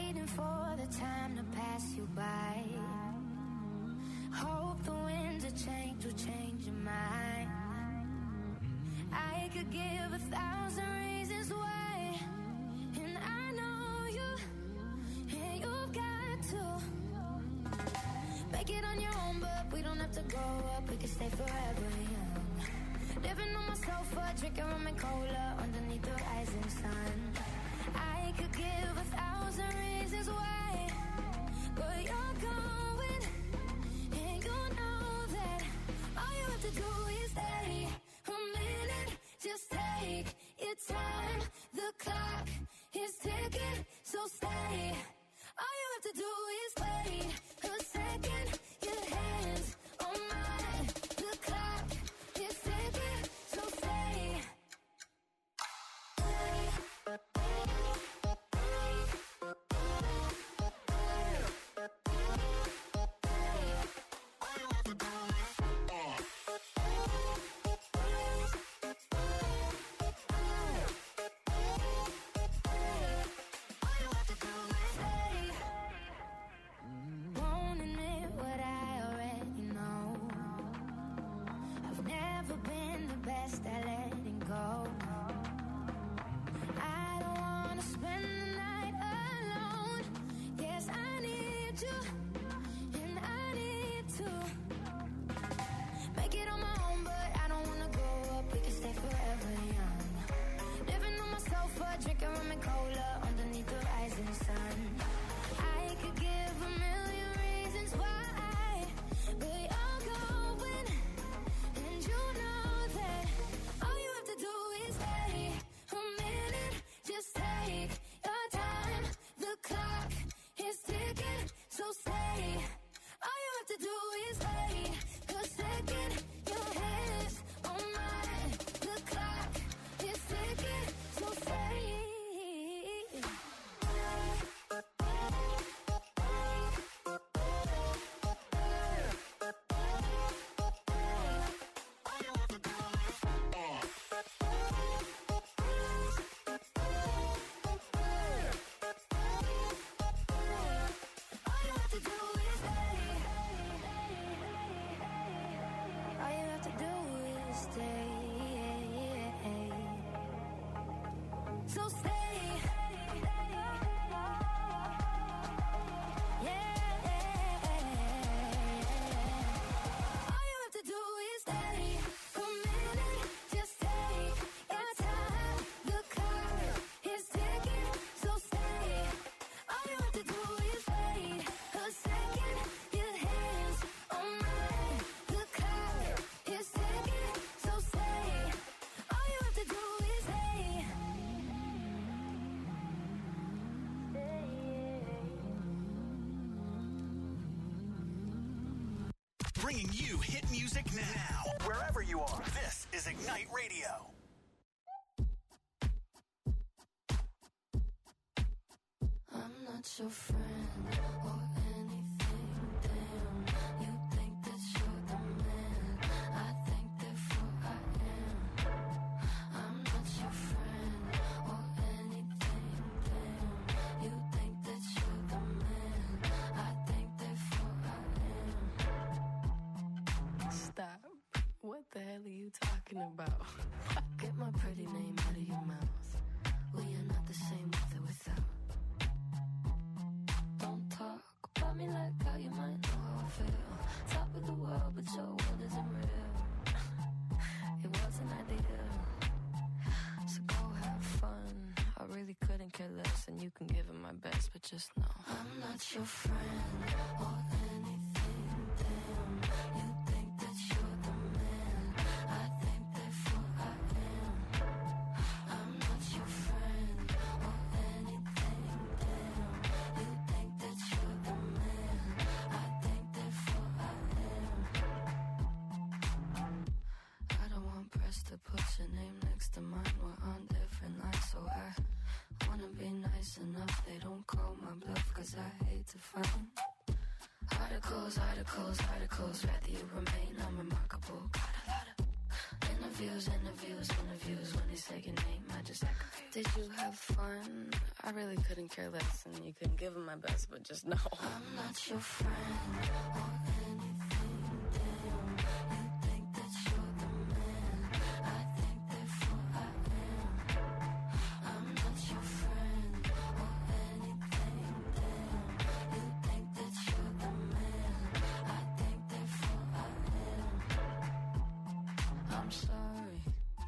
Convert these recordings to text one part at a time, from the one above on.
waiting for the time to pass you by. Hope the winds of change will change your mind. I could give 1,000 reasons why, and I know you, and you've got to make it on your own, but we don't have to grow up, we can stay forever young. Living on my sofa, drinking rum and cola underneath the rising sun. I could give 1,000 reasons why, but you're going, and you know that all you have to do is stay a minute. Just take your time, the clock is ticking, so stay. All you have to do is wait a second, your hands on mine, the clock is ticking, so stay. Won't admit what I already know. I've never been the best at letting go. I don't wanna spend the night alone. Yes, I need you, and I need to make it on my own, but I don't wanna grow up, we can stay forever young. Living on my sofa, drinking rum and cola underneath the rising sun. I could give 1,000,000 reasons why, but you're going, and you know that all you have to do is stay a minute. Just take your time, the clock is ticking, so stay. All you have to do is wait a second, your hands on mine, the clock is ticking, so stay. All you have to do is stay. All you have to do is stay. So stay. Yeah. All you have to do is stay a minute. Just take your time. The clock is ticking, so stay. All you have to do is wait a second. Your hands on mine. The clock is ticking, so stay. All you have to do is stay. Bringing you hit music now, wherever you are. This is Ignite Radio. I'm not your friend or anything, damn. You think that you're the man, I think therefore I am. I'm not your friend or anything, damn. You think that you're the man, I think therefore I am. Stop. What the hell are you talking about? Get my pretty name out of your mouth. We are not the same with or without. Don't talk about me like how you might know how I feel. Top of the world, but your world isn't real. It wasn't ideal. So go have fun. I really couldn't care less, and you can give it my best, but just know I'm not your friend or anything, damn. You think that you're the man, I think therefore I am. I'm not your friend or anything, damn. You think that you're the man, I think therefore I am. I don't want press to put your name next to mine. We're on different lines, so I wanna be nice enough. They don't call my bluff, cause I hate to find articles, rather you remain unremarkable. Got a lot of Interviews. When they say your name, I just aggravate. Did you have fun? I really couldn't care less, and you couldn't give them my best, but just know I'm not your friend or anything. Damn, you think that you're the man. I think therefore I am. I'm not your friend or anything. Damn, you think that you're the man. I think therefore I am. I'm sorry.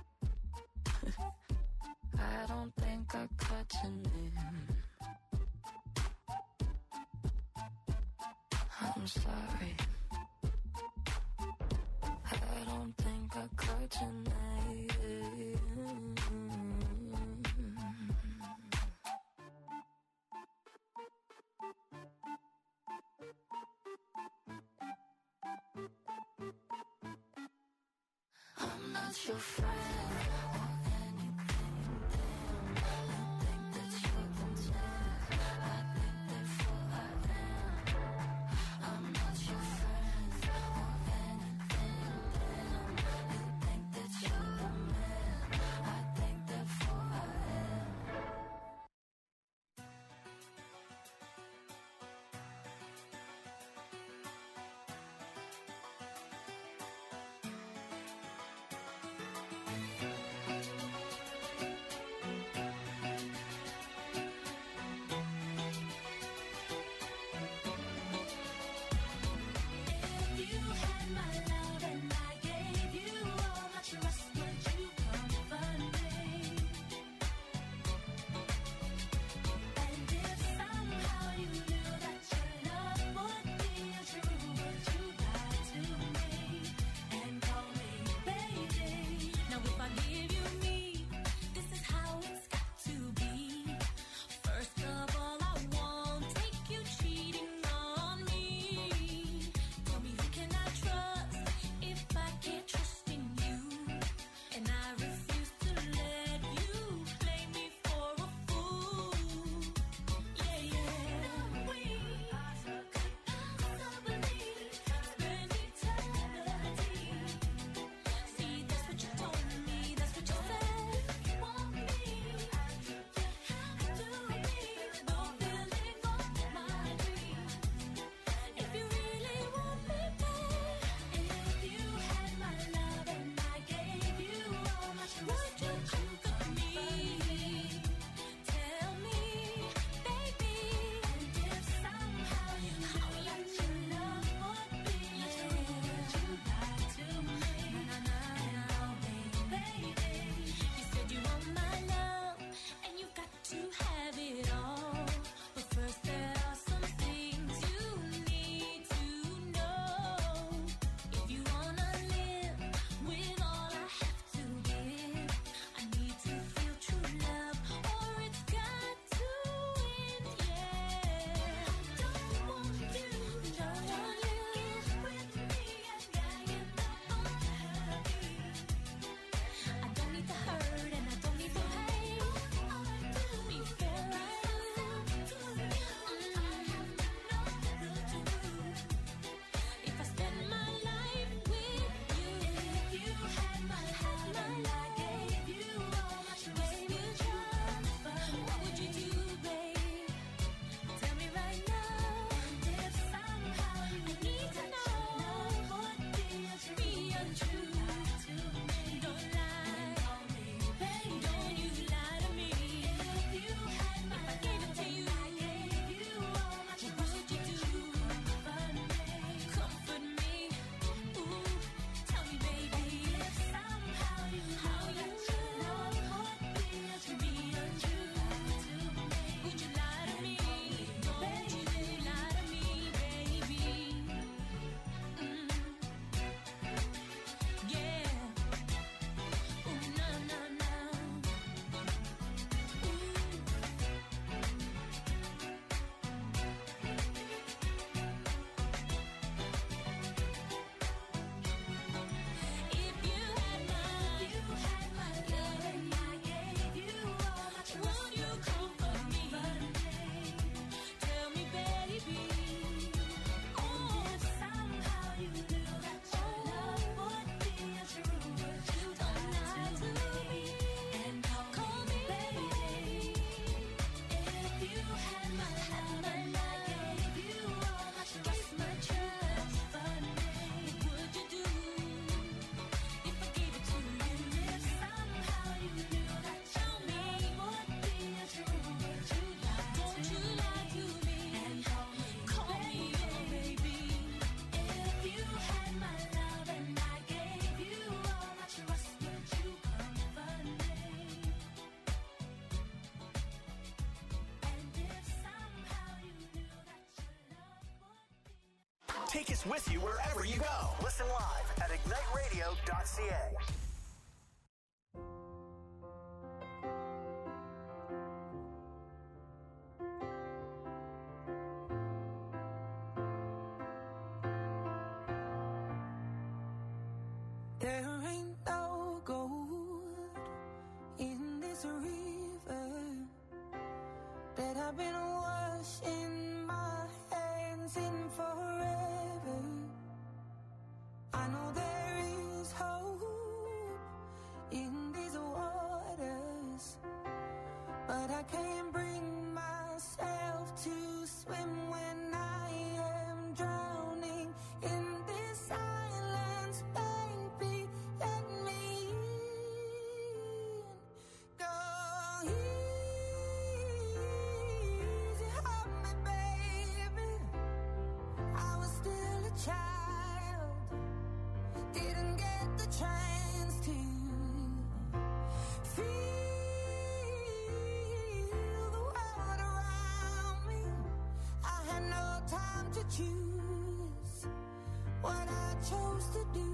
I don't think I cut your name. I'm sorry. I don't think I cut your name. I'm not your friend. Take us with you wherever you go. Listen live at igniteradio.ca. There ain't no gold in this river that I've been washing my hands in forever. I know there is hope in these waters, but I can't bring myself to swim when I am drowning in this silence. Baby, let me in. Go easy on me, baby. I was still a child, didn't get the chance to feel the world around me. I had no time to choose what I chose to do.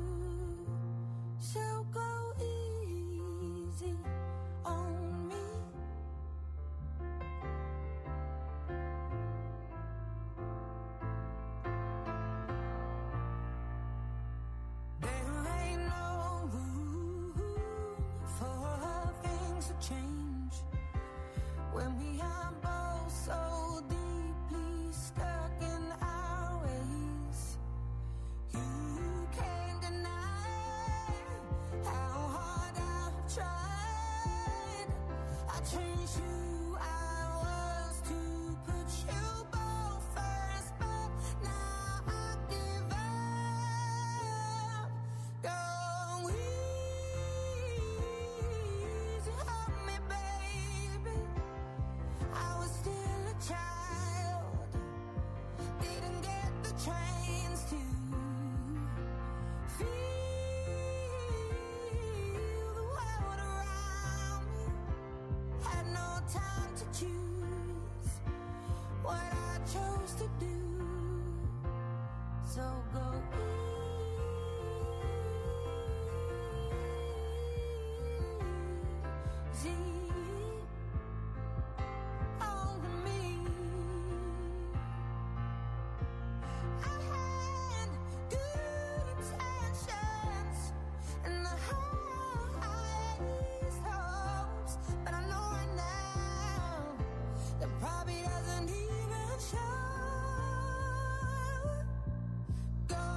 So go easy on me. There ain't no room for things to change when we are both so deeply stuck in our ways. You can't deny how hard I've tried. I changed who I was to put you both first, but now I give up. Go easy on me, baby. I was still a child, didn't get the chance to feel the world around me. Had no time to choose what I chose to do. So go easy on me. I had good intentions and the highest hopes, but I know right now that probably doesn't even show. Go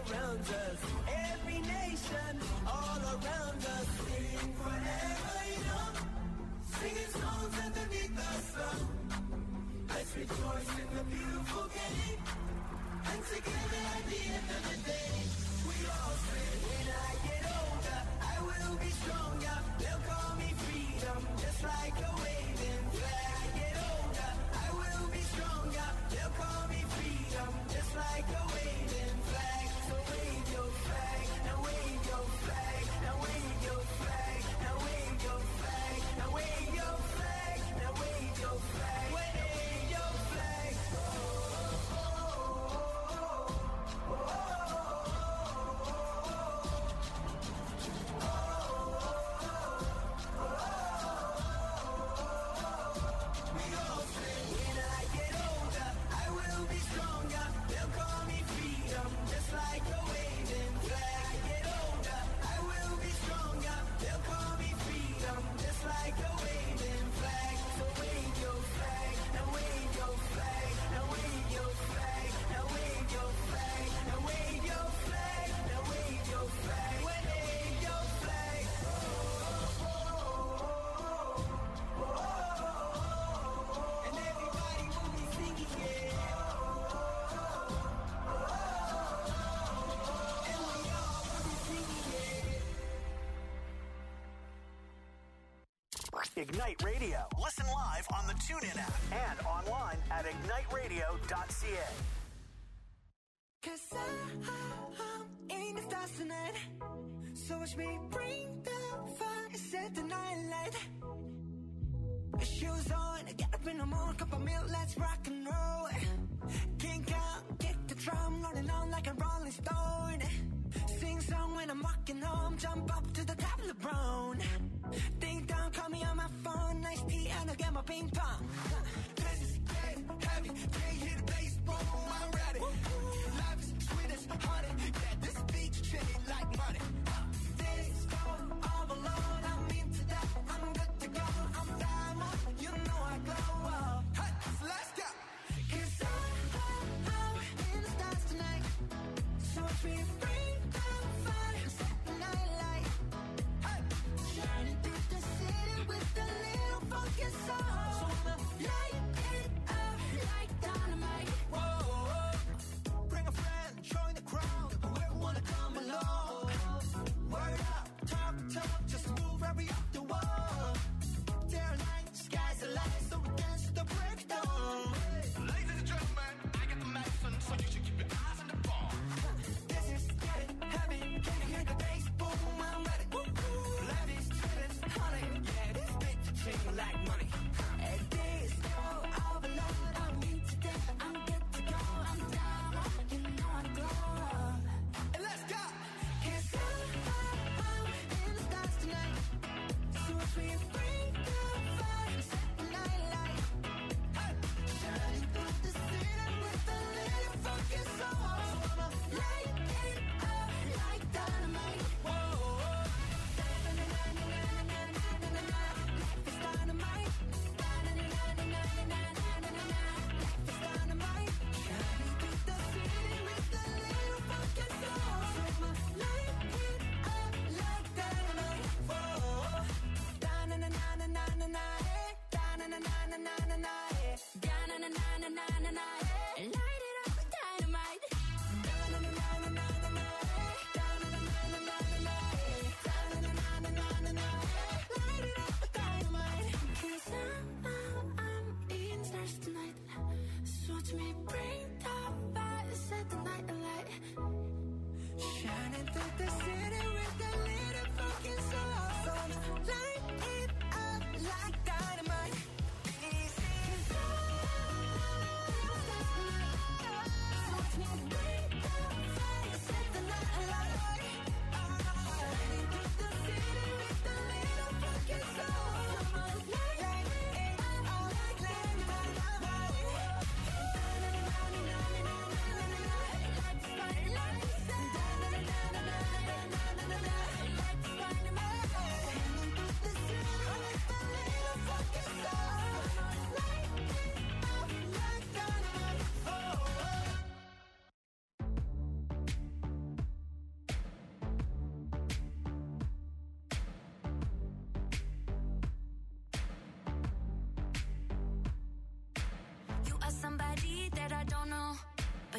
surrounds us. Every nation all around us. Sing forever young, singing songs underneath the sun. Let's rejoice in the beautiful game, and together at the end of the day, we all say, when I get older, I will be stronger. They'll call me freedom, just like a waving flag. I get older, I will be stronger. They'll call me freedom, just like a waving flag. So wave your flag, now wave your flag, now wave your flag, now wave your flag, now wave your flag, now wave your flag, wave your flag. Ignite Radio. Listen live on the TuneIn app and online at igniteradio.ca. Cause I'm in the stars tonight. So watch me bring the fire, set the night light. Shoes on, get up in the morning, cup of milk, let's rock and roll. Kink out, kick the drum, rolling on like a rolling stone. Sing song when I'm walking home, jump up to the top of the brown. Ding dong, call me on my phone, nice tea and I'll get my ping pong. This is getting heavy, can't hear the bass, boom, I'm ready. Life is sweet as honey, yeah, this beach chilly like money. This gone all alone, I'm into that, I'm good to go, I'm diamond, you know I glow. Hey, so let's go. Cause I'm in the stars tonight, so watch me bring the fire, set the night light. Hey, shining through the city with a little funky soul. So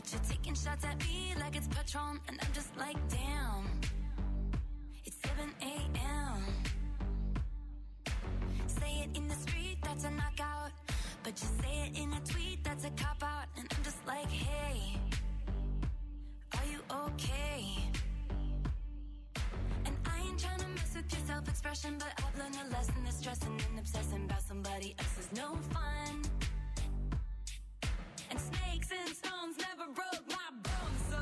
But you're taking shots at me like it's Patron, and I'm just like, damn. It's 7 a.m. Say it in the street, that's a knockout. But you say it in a tweet, that's a cop-out. And I'm just like, hey, are you okay? And I ain't trying to mess with your self-expression, but I've learned a lesson that stressing and obsessing about somebody else is no fun. And snakes and stones never broke my bones, so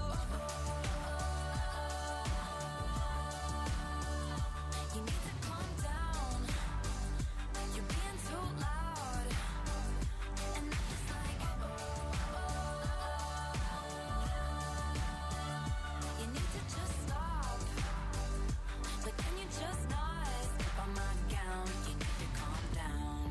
you need to calm down. You're being too loud. And I'm just like, you need to just stop. But can you just not step on my gown? You need to calm down.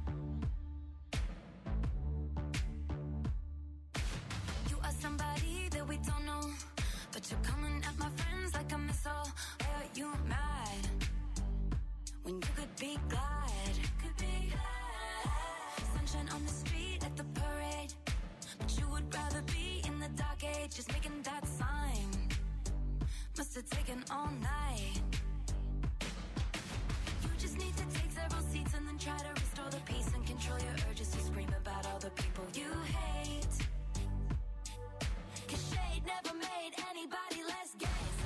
You are somebody that we don't know, but you're coming at my friends like a missile. Why are you mad when you could be glad? Could be glad. Sunshine on the street at the parade, but you would rather be in the dark age, just making that sign. Must have taken all night. You just need to take several seats and then try to restore the peace and control your urges to scream about all the people you hate. 'Cause shade never made anybody less gay, so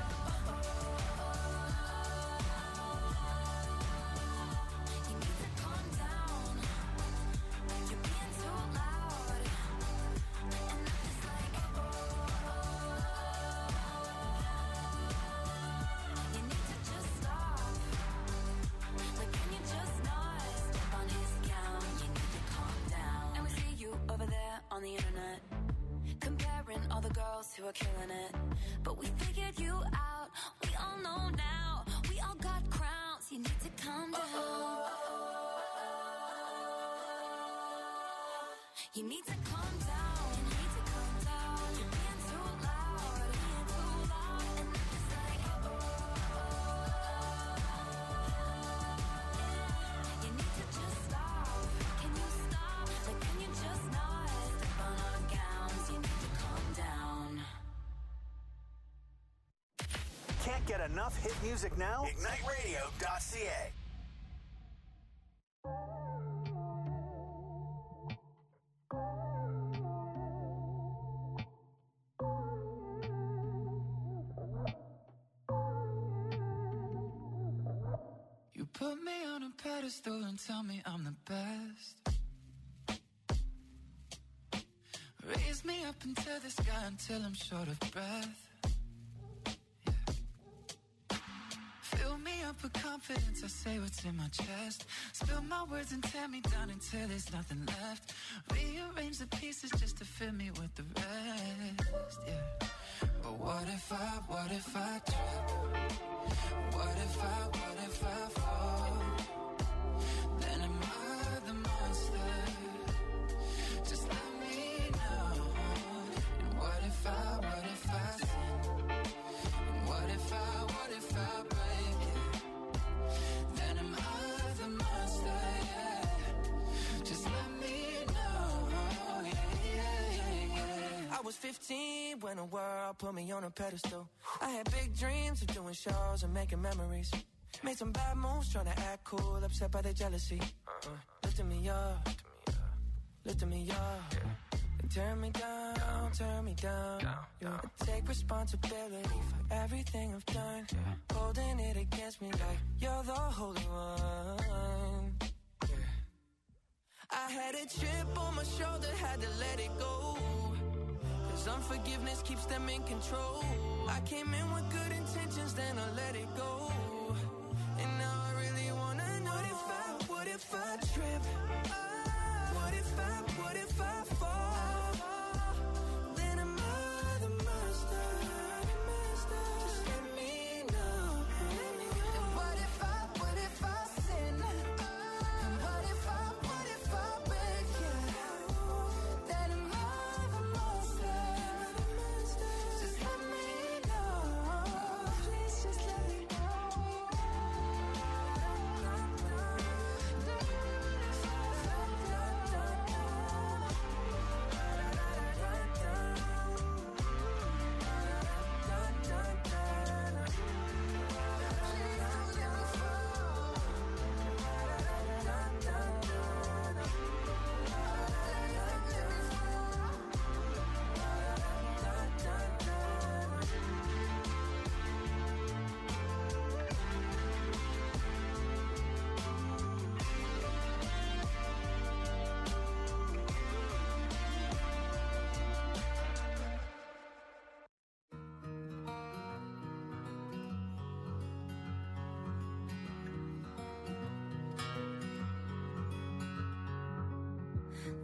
you need to calm down. You're being too loud. And I'm just like, you need to just stop. Like, can you just not step on his gown? You need to calm down. And we see you over there on the internet, comparing all the girls who are killing it. But we figured you out. We all know now. We all got crowns. You need to calm down. You need to calm down. You need to calm down. You're being too loud. Being too loud. And I'm just like, you need to just stop. Can you stop? Like, can you just not step on our gowns? You need to calm down. Can't get enough hit music now? IgniteRadio.ca. You put me on a pedestal and tell me I'm the best. Raise me up into the sky until I'm short of breath. Fill me up with confidence, I say what's in my chest. Spill my words and tear me down until there's nothing left. Rearrange the pieces just to fill me with the rest, yeah. But what if I trip? What if I fall? Then am I the monster? Just let me know. And what if I sin? And what if I break it? Then am I the monster, yeah. Just let me know, yeah. I was 15 when the world put me on a pedestal. I had big dreams of doing shows and making memories. Made some bad moves trying to act cool, upset by the jealousy. Lifting me up, lifting me up. And turn me down, yeah. I take responsibility for everything I've done. Holding it against me like you're the holy one. I had a chip on my shoulder, had to let it go. 'Cause unforgiveness keeps them in control. I came in with good intentions, then I let it go. And now I really wanna know, what if I trip? What if I fall? Then am I the monster? Just let me know. And what if I sin? And what if I break it? Then am I the monster? Just let me know. Please just let me know.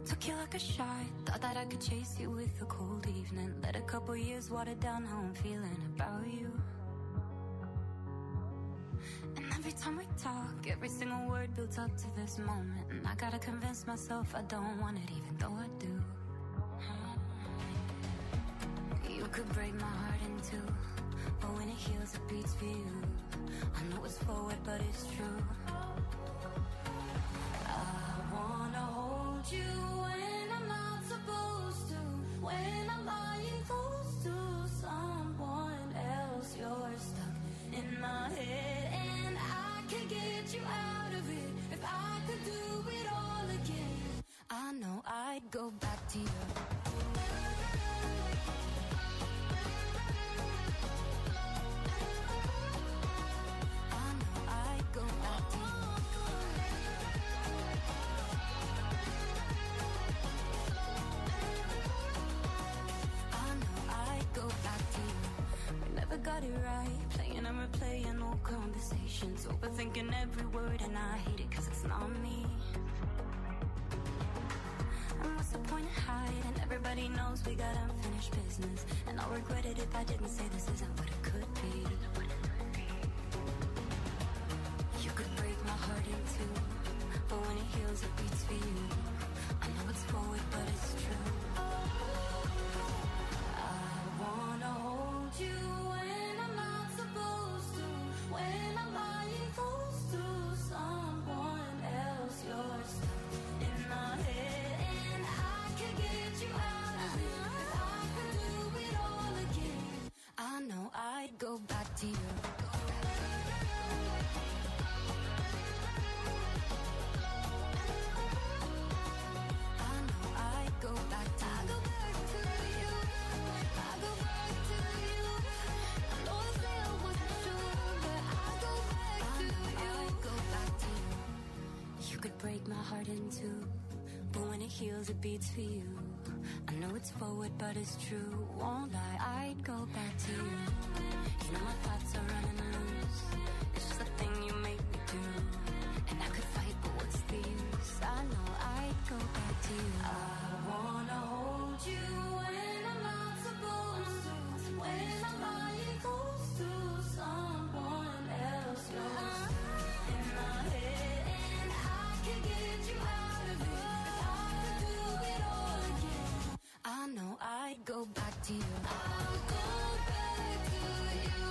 Took you like a shot. Thought that I could chase you with a cold evening. Let a couple years water down how I'm feeling about you. And every time we talk, every single word builds up to this moment. And I gotta convince myself I don't want it, even though I do. You could break my heart in two, but when it heals, it beats for you. I know it's forward, but it's true. I wanna hold you when I'm not supposed to. When I'm lying close to someone else, you're stuck in my head, and I can get you out of it. If I could do it all again, I know I'd go back to you. Got it right, playing and replaying old conversations, overthinking every word, and I hate it cause it's not me. And what's the point of hiding? Everybody knows we got unfinished business, and I'll regret it if I didn't say this isn't what it could be. You could break my heart in two, but when it heals it beats for you. I know it's forward but it's true. I wanna hold you when I'm not supposed to. When I'm lying close to someone else, you're stuck in my head, and I can get you out of it. If I could do it all again, I know I'd go back to you. Break my heart in two, but when it heals it beats for you. I know it's forward but it's true. Won't lie, I'd go back to you. You know my thoughts are running loose. It's just a thing you make me do. And I could fight, but what's the use? I know I'd go back to you. I wanna hold you when I'm not supposed to. When I'm lying close to someone else, you're in my head. I know I'd go back to you. I'll go back to you.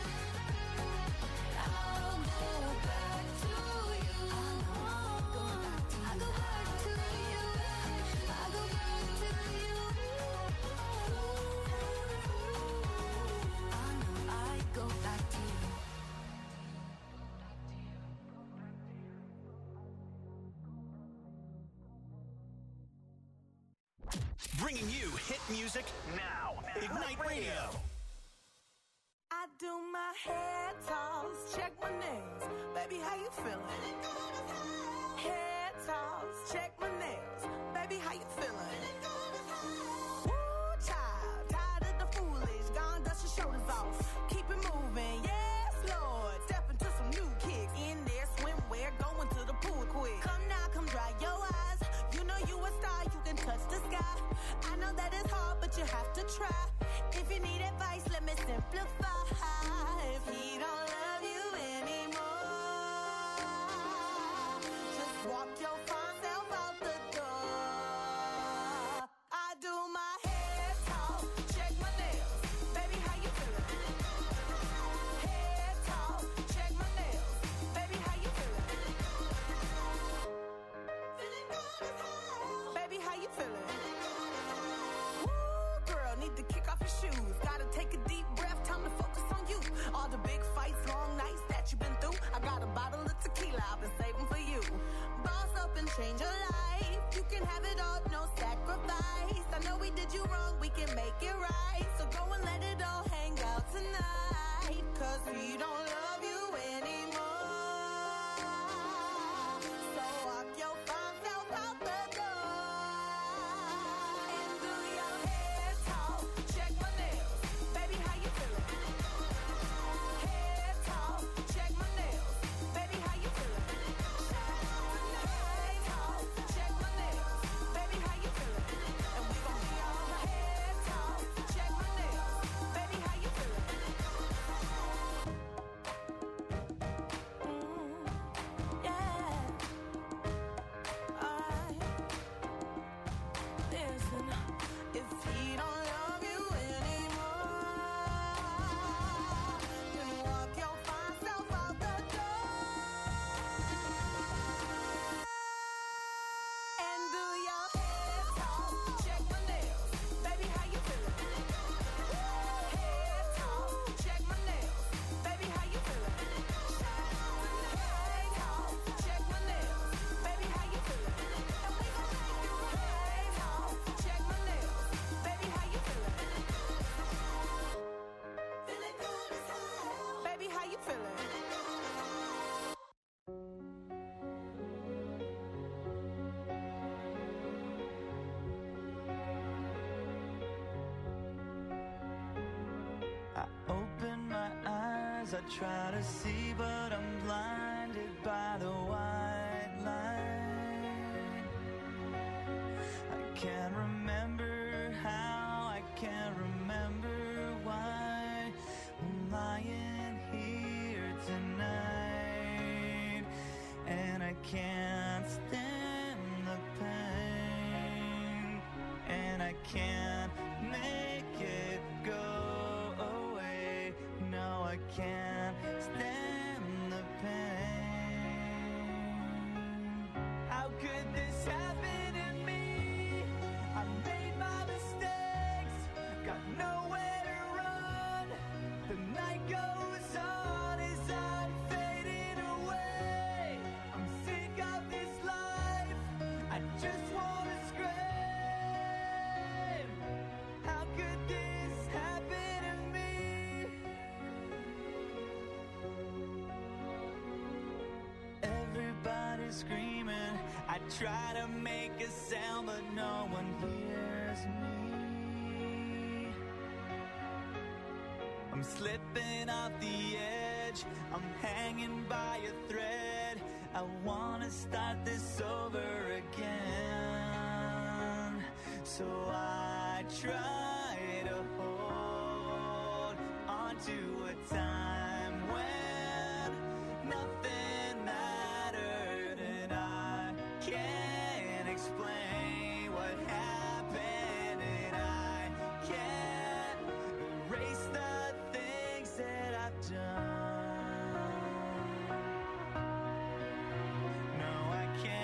I'll go back to you. I'll go back to you. I'll go back to you. I'll go back to you. I know I'd go back to you. Bringing you hit music now. Ignite Radio. I do my hair toss, check my nails. Baby, how you feeling? Hair toss, check my nails. Baby, how you feeling? Woo, child, tired of the foolish. Gone, dust your shoulders off. Keep it moving, yes, Lord. Step into some new kicks. In there, swimwear, going to the pool quick. Come now, come dry your eyes. You know you a star, you can touch the sky. I know that it's hard, but you have to try. If you need advice, let me simplify. If he don't love you anymore, just walk your fine self out the door. I try to see, but I'm blinded by the white light. I can't remember how, I can't remember why I'm lying here tonight, and I can't stand the pain, and I can't make it go away. No, I can't stand the pain. How could this happen to me? I made my mistakes, got nowhere to run. The night goes on as I'm fading away. I'm sick of this life, I just wanna scream. How could this happen to me? Everybody's screaming, I try to make a sound, but no one hears me. I'm slipping off the edge, I'm hanging by a thread. I wanna start this over again. So I try to hold on to a time when nothing mattered, and I can't explain what happened, and I can't erase the things that I've done. No, I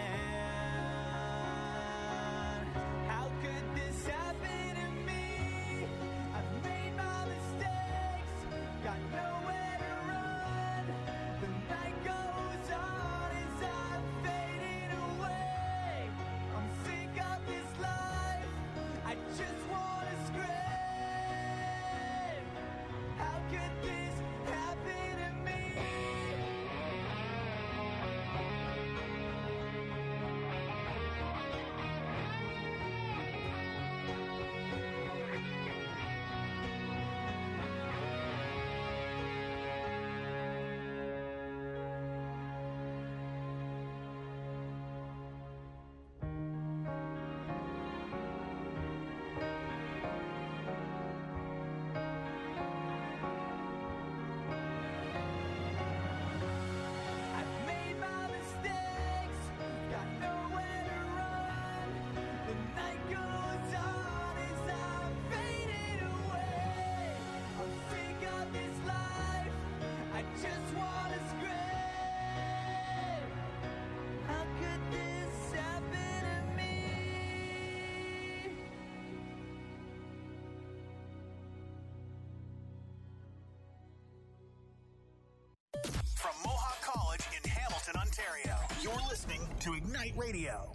can't. How could this happen to me? I've made my mistakes, got nowhere to run. The night goes on as I'm fading away. I'm sick of this life, I just wanna scream. How could this happen to me? I've made my mistakes, got nowhere to run. The night goes on as I'm fading away. I'm sick of this life, I just wanna scream. How could this happen to me? From Mohawk College in Hamilton, Ontario, you're listening to Ignite Radio.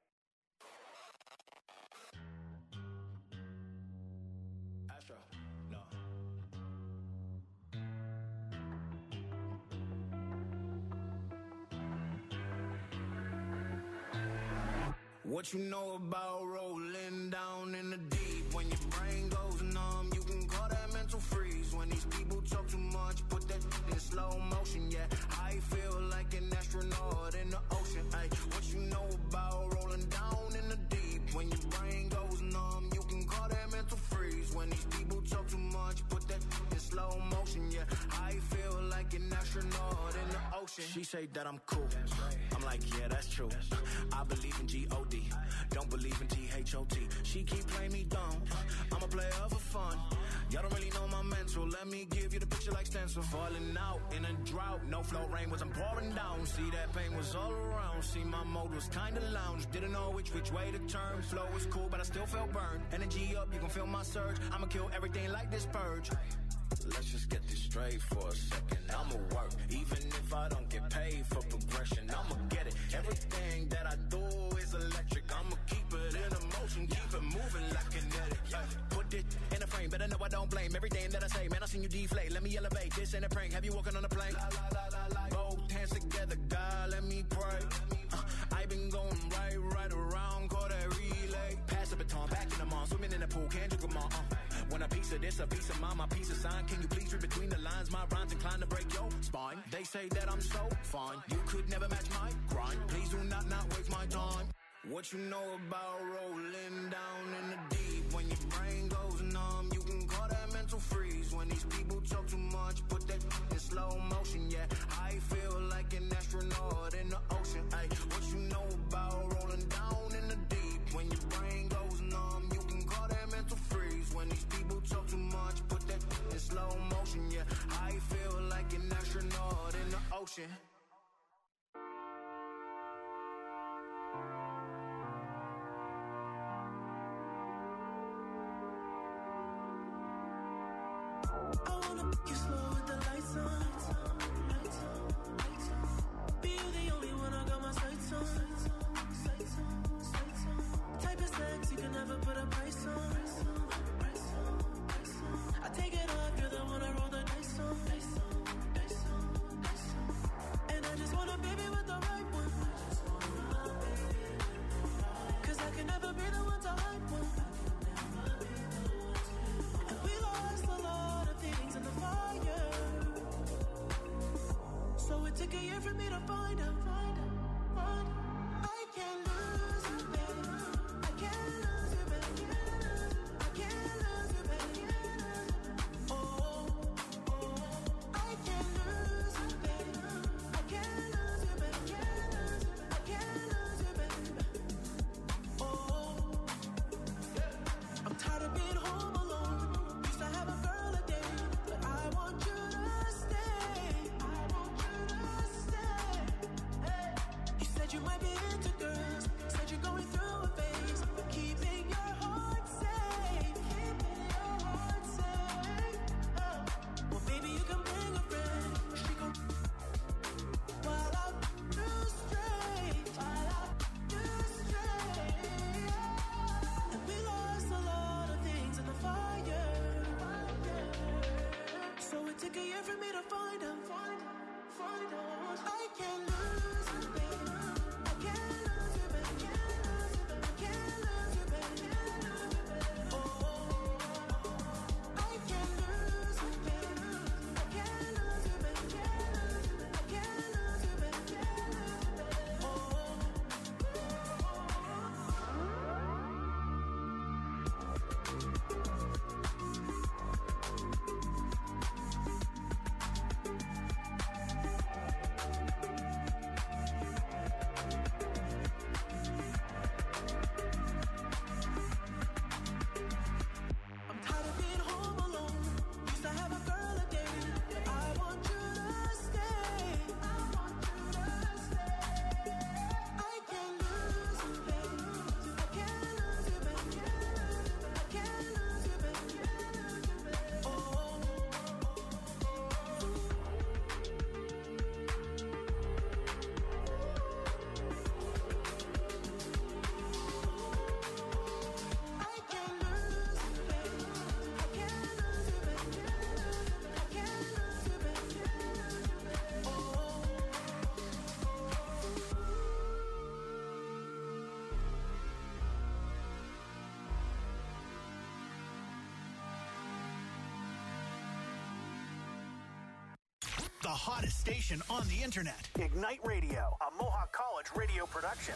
Astro, no. What you know about rolling down in the deep? When your brain goes numb, you can call that mental freeze. When these people talk too much, put that in slow motion, yeah. I feel like an astronaut in the ocean, ay. What you know about rolling down in the deep? When your brain goes numb, you can call that mental freeze. When these people talk too much, put that in slow motion, yeah. I feel like an astronaut in the ocean. She say that I'm cool, I'm like, yeah, that's true. I believe in G-O-D, don't believe in T-H-O-T. She keep playing me dumb, I'm a player for fun. Y'all don't really know my mental, let me give you the picture like stencil. Falling out in a drought, no flow rain was I'm pouring down. See that pain was all around, see my mode was kinda lounge. Didn't know which way to turn, flow was cool but I still felt burned. Energy up, you can feel my surge, I'ma kill everything like this purge. Let's just get this straight for a second. I'ma work, even if I don't get paid for progression. I'ma get it. Everything that I do is electric. I'ma keep it in motion, keep it moving like kinetic. Yeah. Put it in a frame, better know I don't blame everything that I say. Man, I seen you deflate. Let me elevate. This ain't a prank. Have you walking on a plane? Both hands together, God, let me pray. I been going right around, call that relay. Pass the baton, back in the mall, swimming in the pool, can't drink them all. Want a piece of this, a piece of mine, my piece of sign. Can you please read between the lines? My rhymes inclined to break your spine. They say that I'm so fine. You could never match my grind. Please do not waste my time. What you know about rolling down in the deep? When your brain goes numb, you can call that mental freeze. When these people talk too much, put that in slow motion. Yeah, I feel like an astronaut in the ocean. Ay, what you know about rolling down in the deep? When your brain goes numb, you can call that mental freeze. When these people talk too much, put that in slow motion. Yeah, I feel like an astronaut in the ocean. I wanna make you slow with the lights on. Be you the only one I got my sights on. Type of sex you can never put a price on. I take it off, you're the one I roll the dice on. And I just want a baby with the right one. 'Cause I can never be the one to hype one. And we lost a lot of things in the fire. So it took a year for me to find out. I can't lose you, baby. I can't lose you, baby. I can't lose you, baby. Oh, I can't lose you, baby. I can't lose you, baby. I can't lose you, baby. Oh, I'm tired of being home alone. Used to have a girl a day, but I want you to stay. I want you to stay. Hey. You said you might be into girls. Said you're going through a phase, but keeping your heart safe. Keeping your heart safe. Oh. Well, baby, you can bring a friend. She gon' while I do straight. While I do straight. And we lost a lot of things in the fire. So it took a year for me to find out. I can't lose you, baby. I can't lose you, baby. I can't lose you, baby. Oh, I can't lose you, baby. I can't lose you, baby. I can't lose you, baby. I'm tired of being home alone. Used to have a girl a day, but I want you to stay. I want you to stay. I can't lose you, baby. I can't lose you, baby. I can't lose you, baby. Oh, I can't lose you, baby. I can't lose you, baby. I can't lose you, baby. Oh. The hottest station on the internet. Ignite Radio, a Mohawk College radio production.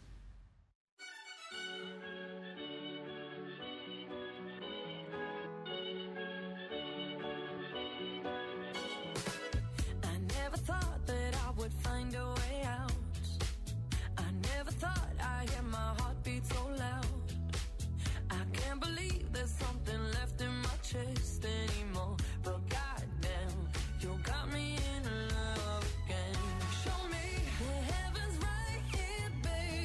I never thought that I would find a way out. I never thought I'd hear my heartbeat so loud. I can't believe there's something left in my chest anymore. But goddamn, you got me in love again. Show me the heavens right here, baby.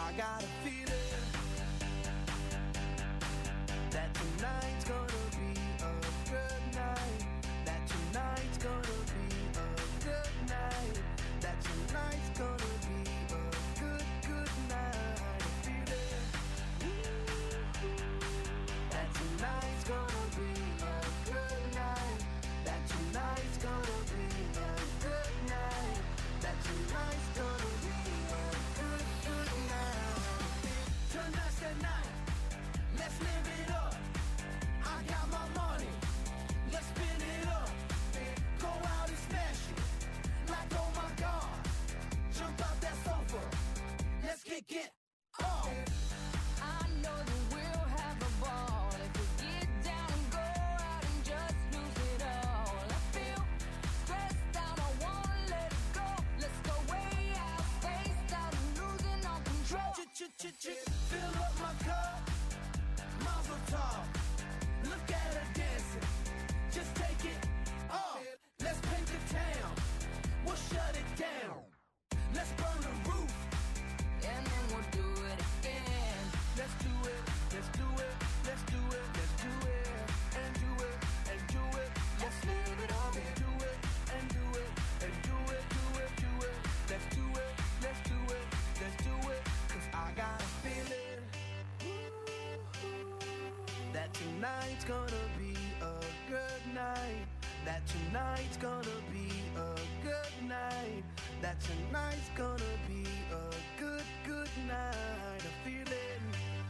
I got a feeling that tonight's gonna be a good night. That tonight's gonna be a good night. That tonight's gonna be a good, good night. A feeling that tonight's gonna be a good night. That tonight's gonna be a good night. That tonight's gonna be a good, good night. Tonight's the night, let's live it up. I got my money, let's spin it up. Go out and smash it, like oh my God. Jump out that sofa, let's kick it off. I know that we'll have a ball if we get down and go out and just lose it all. I feel stressed out, I wanna let it go. Let's go way out, spaced out, and losing all control. Fill up my cup, Mazel tov. Look at her dancing, just take it off. Let's paint the town, we'll shut it down. Let's burn the roof, And then we'll do it again. Let's do it, let's do it, let's do it, let's do it, and do it, and do it. Let's live it up and do it, and do it, and do it, do it, do it. Let's do it, let's do it, let's do it. 'Cause I got a feeling that tonight's gonna be a good night. That tonight's gonna be a good night. That tonight's gonna be a good, good night. A feeling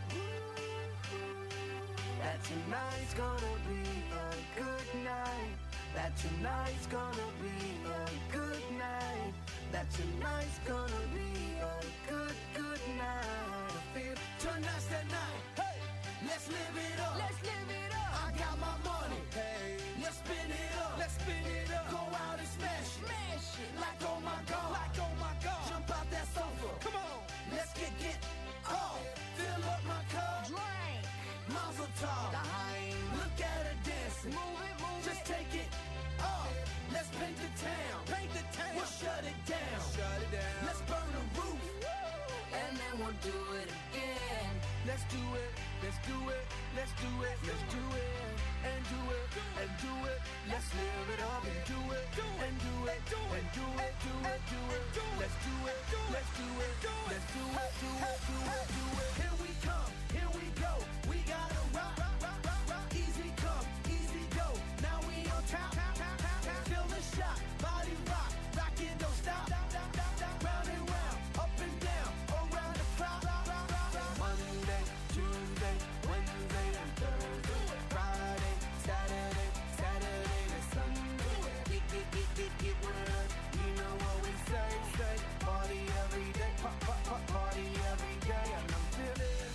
that tonight's gonna be a good night. That tonight's gonna be a good night. That tonight's gonna be a good, good night. A feeling tonight's the night. Hey, let's live it up. Let's live it up. I got my money. Hey, let's spin it up. Let's spin it up. Go out and smash it. Smash it. Like oh my God. Like oh my God. Jump out that sofa. Come on. Let's get off. Fill up my cup. Drink. Mazel tov. Look at her dancing. Move it, move Just it. take it off. Let's paint the town. Paint the town. We'll shut it down. Shut it down. Let's burn the roof. And then we'll do it again. let's do it, let's do it, let's do it, let's do it, and do it, and do it. Let's live it up and do it, and do it, and do it, do it, do it. Let's do it, let's do it, let's do it, do it, do it, do it. Here we come, here we go. We gotta rock, rock, rock, rock, rock. Easy come, easy go. Now we on top, feel the shot, body rock, rock it, don't stop. Round and round, up and down, around the clock. Monday, Tuesday, Wednesday, and Thursday, Friday, Saturday, Saturday to Sunday. Get with us, you know what we say. Party every day, party every day, and I'm feeling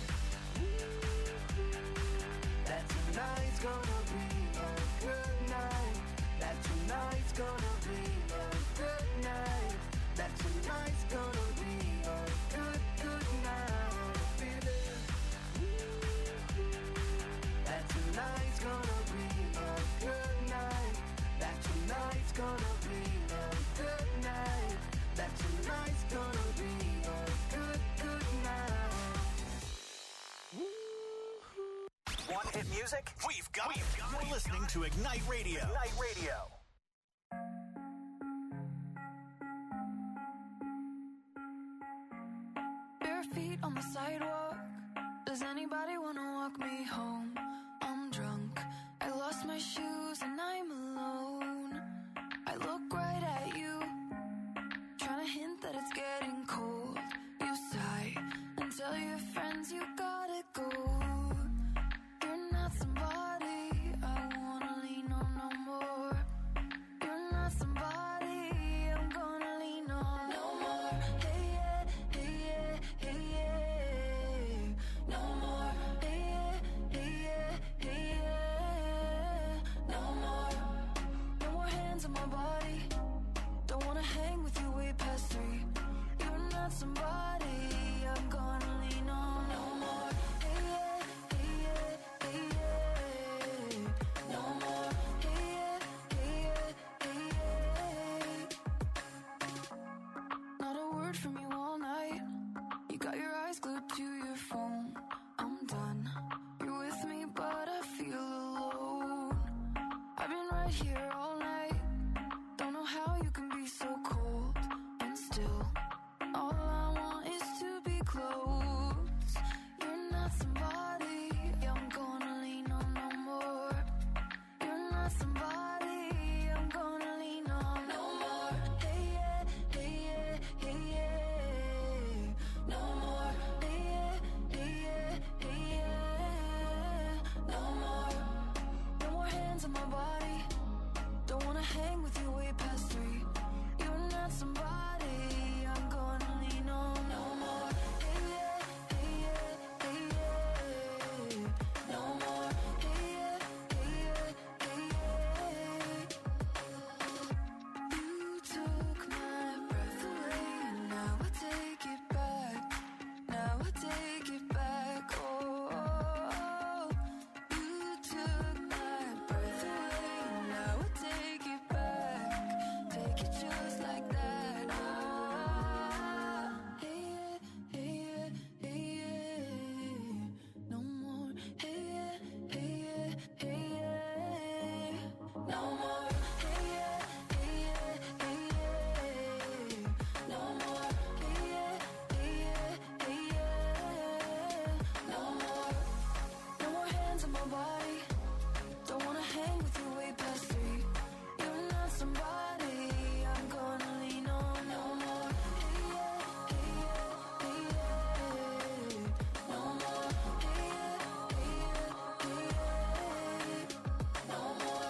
that tonight's gonna be a good night. That tonight's gonna be a good night. That tonight's gonna be a good, good night. I'm feeling that tonight's gonna be a good night. That tonight's gonna be a good night. That tonight's gonna be a good, good night. Want hit music? We've got it. You're listening to Ignite Radio. Ignite Radio. Bare feet on the sidewalk. Does anybody wanna walk me home? I'm drunk. I lost my shoes and I'm alone. I look right at you, trying to hint that it's getting cold. You sigh and tell your friends you gotta go. You're not somebody I wanna lean on no more. You're not somebody I'm gonna lean on no more. Hey yeah, hey yeah, hey yeah. No more. Hey yeah, hey yeah, hey yeah. right here all night. Don't know how you can be so cold and still. All I want is to be close. You're not somebody I'm gonna lean on no more. You're not somebody I'm gonna lean on no more. Hey yeah, hey yeah, hey yeah. No more. Hey yeah, hey yeah, hey yeah. No more. No more hands on my body. Don't wanna hang with you way past 3. You're not somebody I'm gonna lean on no more. Hey yeah, hey yeah, hey yeah. No more. Hey yeah, hey yeah, hey yeah. You took my breath away, now I take it back. Now I take it back. Oh, you took my breath away, now I take it back. Take it just like that. Ah, hey yeah, hey yeah, hey yeah. No more. Hey yeah, hey yeah, hey yeah. No more. Hey yeah, hey yeah, hey yeah. No more. Hey yeah, hey yeah, hey yeah. No more. No more hands on my body. Don't wanna hang with you way past 3. You're not somebody I'm gonna lean on no more. Hey yeah, hey yeah, hey yeah. No more. Hey yeah, hey yeah, hey yeah. No more.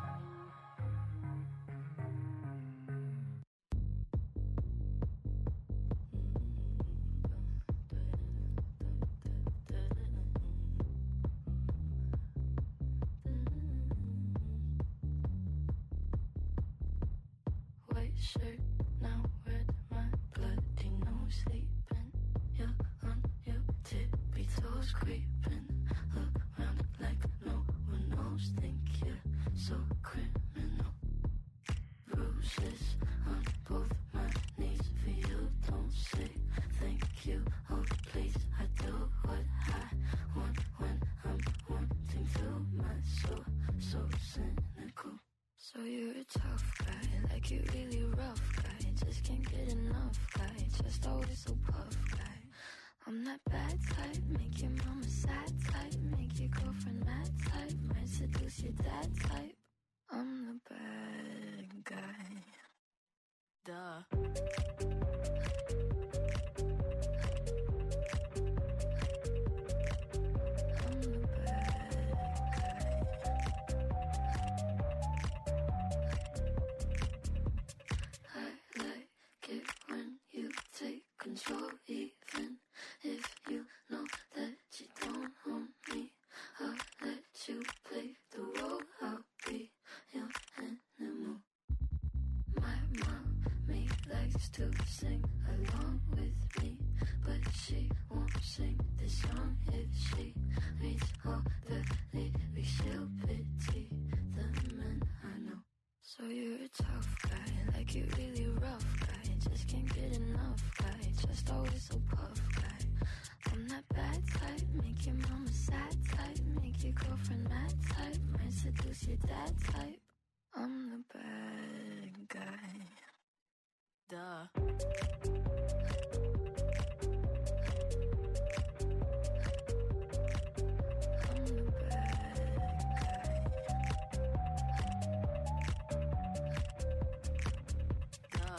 White shirt, now red, my bloody nose sleeping. You're on your tippy toes, creeping around like no one knows. Think you're so criminal. Bruises on both my knees for you. Don't say thank you. Oh please, I do what I want when I'm wanting to. My soul so cynical. So you're a tough guy, like you really rough guy. Just can't get enough guy, just always so puff guy. I'm that bad type, make your mama sad type, make your girlfriend mad type, might seduce your dad type. I'm the bad guy. Duh. I'm the bad guy. I like it when you take control, even if you know that you don't own me. I'll let you play the role, I'll be your animal. My mommy likes to sing along with me, but she won't sing this song if she reads all the lyrics. She'll pity the men I know. So you're a tough guy, like you really rough guy. Just can't get enough guy, just always so puff guy. I'm that bad type, make your mama sad type, make your girlfriend mad type, might seduce your dad type. I'm the bad guy. Duh. I'm the bad guy. Duh.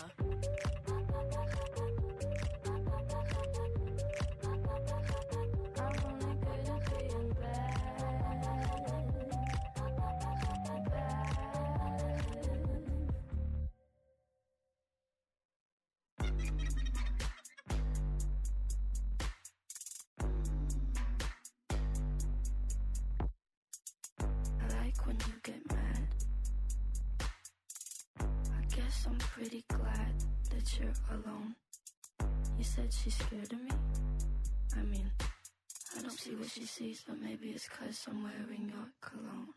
I'm only good at being bad. I'm pretty glad that you're alone. You said she's scared of me? I mean, I don't see what she sees, but maybe it's 'cause I'm wearing your cologne.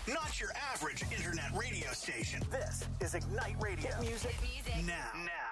Not your average internet radio station. This is Ignite Radio. Hit music now.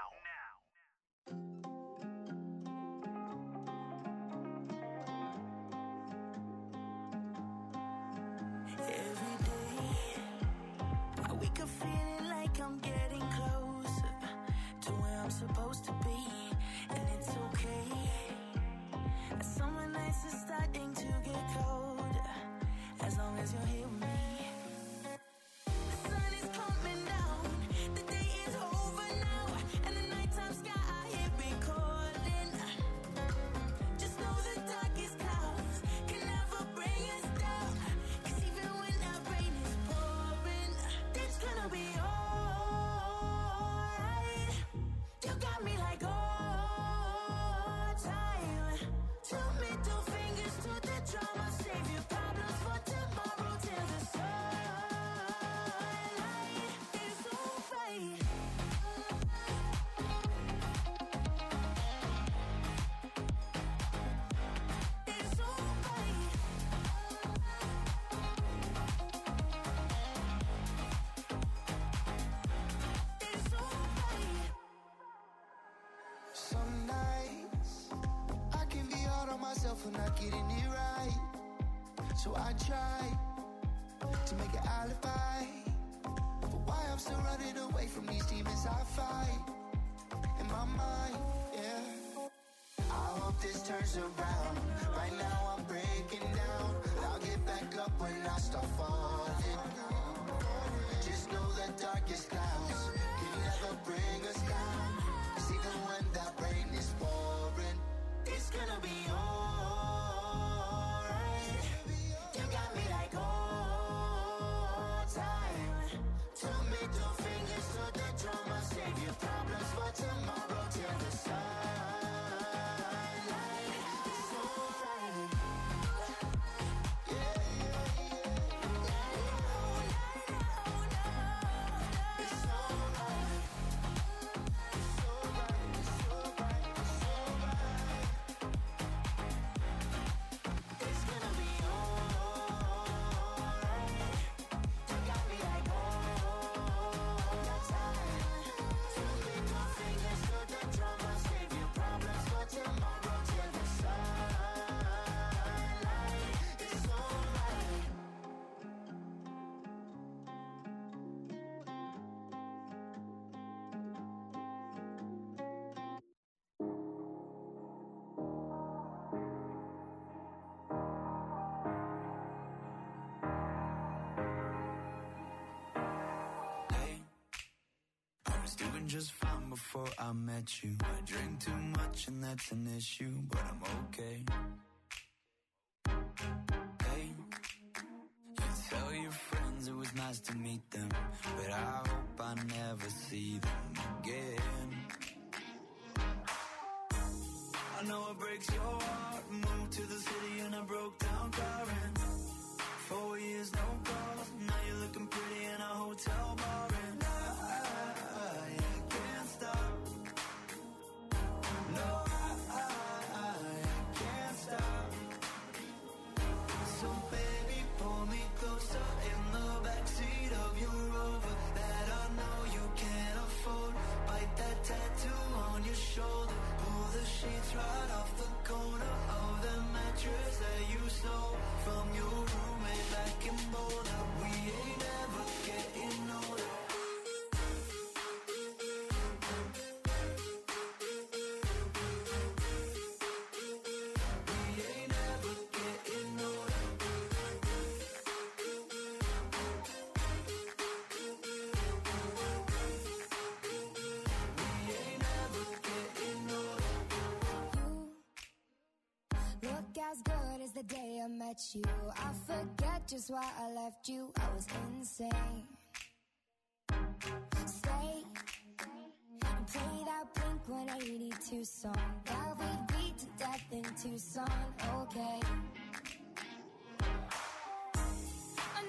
Every day, I wake up feeling like I'm getting closer to where I'm supposed to be, and it's okay. Summer nights are starting to get colder, as long as you're here with me. The sun is coming down, the day is over now, and the nighttime sky here be calling. Just know the darkest clouds can never bring us down, 'cause even when that rain is pouring, it's gonna be alright. You got me like all time. Two middle fingers to the drama, save your problems for tomorrow till the sunlight is alright. It's alright. It's alright. Some nights I can be hard on myself for not getting it right. So I try to make an alibi for why I'm still running away from these demons I fight in my mind, yeah. I hope this turns around. Right now I'm breaking down, but I'll get back up when I start falling. Just know the darkest clouds can never bring us down, 'cause even when that rain is pouring, It's gonna be alright. You got me like all time. Two middle fingers to the drama, save your problems for tomorrow till the sunlight is alright. yeah, yeah, yeah. It's alright. It's alright. It's alright. It's alright. It's gonna be alright. You got me like all time. Two middle fingers to the drama, save your problems for tomorrow till the sunlight is alright. Hey, I was doing just fine before I met you. I drink too much and that's an issue, but I'm okay. Hey, you tell your friends it was nice to meet them, but I hope I never see them again. I know it breaks your heart. Moved to the city and I broke down crying. 4 years, no calls. Now you're looking pretty in a hotel bar, and I can't stop. No, I can't stop. So baby, pull me closer in the backseat of your Rover that I know you can't afford. Bite that tattoo on your shoulder. Pull the sheets right off the corner of the mattress that you stole from your roommate back in Boulder. We ain't ever getting older. We ain't ever getting older. We ain't ever getting older. You look as good as the day I met you. I forget just why I left you. I was insane. Stay and play that Blink-182 song that we beat to death in Tucson. Okay.